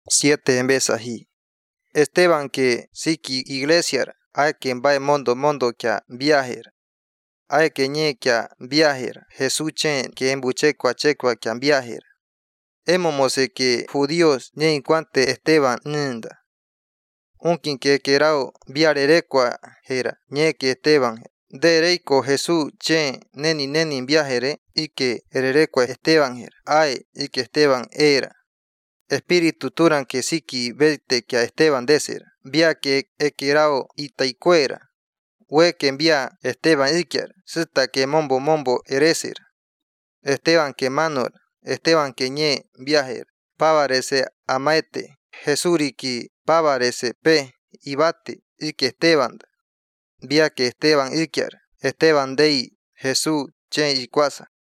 7 en vez ají. Esteban que siki iglesia hay que va mondo que viajer. Hay que ñe que viajer. Jesús chen que embuchecua checua que viajer. Emomose que judíos ñe encuante Esteban nenda. Unkin que querao viarerecua era ñe que Esteban. Dereiko Jesús chen neni viajere y que ererecua Esteban era. Ay y que Esteban era. Espíritu turan que siki vete que a Esteban deser. Via que equerao y taicuera. We que envía Esteban iker. Sita que mombo ereser. Esteban que manor. Esteban que ñe viajer. Pavarese amaete. Jesuri que pavarese pe y bate. Y que Esteban. Via que Esteban iker. Esteban dei Jesús chen y cuasa.